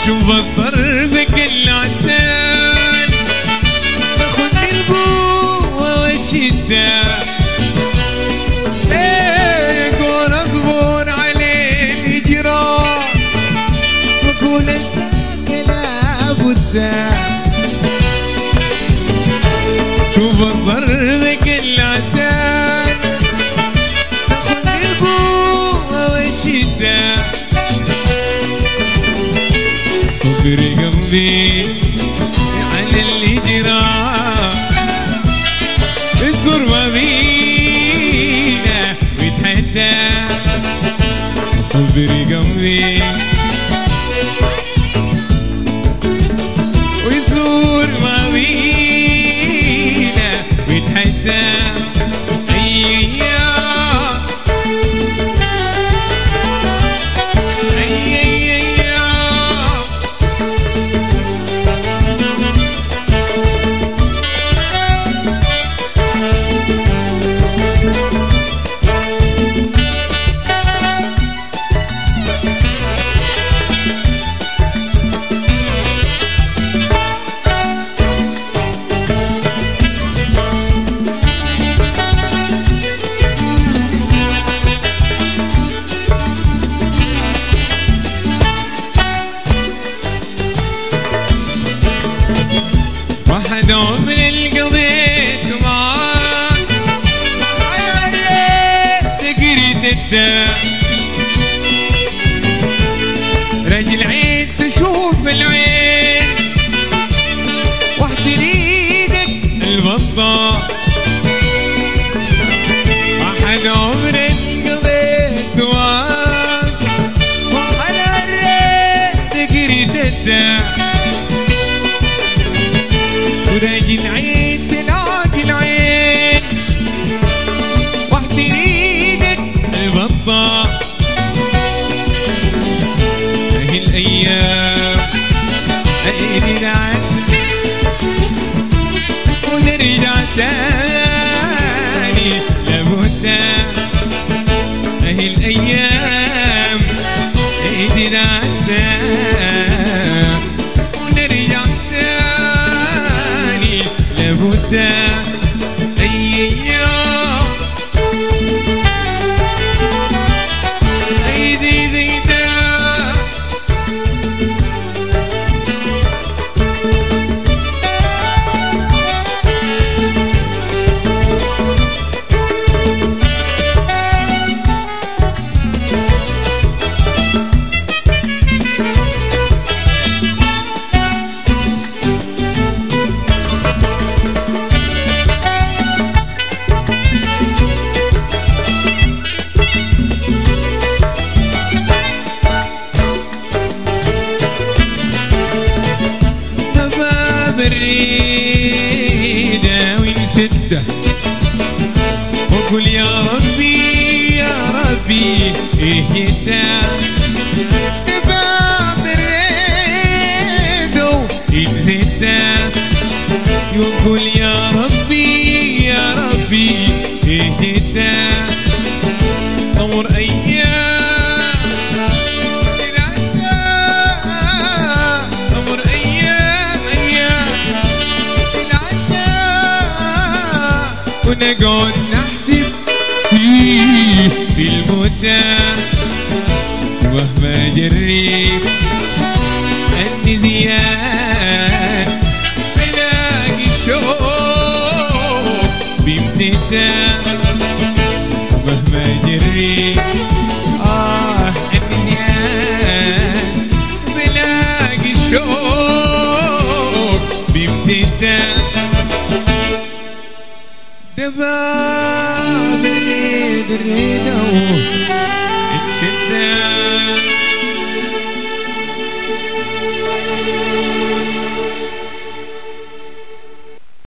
شوف الطرف كل عسان باخد القوة والشدة اقول اصبر على الهجرة واقول الساكة لابد. شوف الطرف كل عسان باخد القوة والشدة صبري قلبي على الهجرة الزور ما بينا ويتحدى صبري قلبي والزور ما بينا ويتحدى. واحد عمر القضيت معاك يا ريت تقريت الداء رجل عين تشوف العين واحد ايدك البطة. واحد عمر القضيت معاك يا ريت تقريت الداء وراجي العين تلاقي العين واحد ايدك البطة. هي الايام نرجع ونرجع تاني لابد. هي الايام نرجع تاني ونرجع لابد. ايام ايدي بريدة ونسده وقل يا ربي يا ربي ايه يده باب الريدة ونسده وقل يا ربي يا ربي ايه يده نور ايام ونقعد نحسب فيه في المدة وهما جريب أني زياد بلاقي الشوق بيمتدى وهما جريب أني زياد بلاقي الشوق بيمتدى. دباب الريدة اتسدى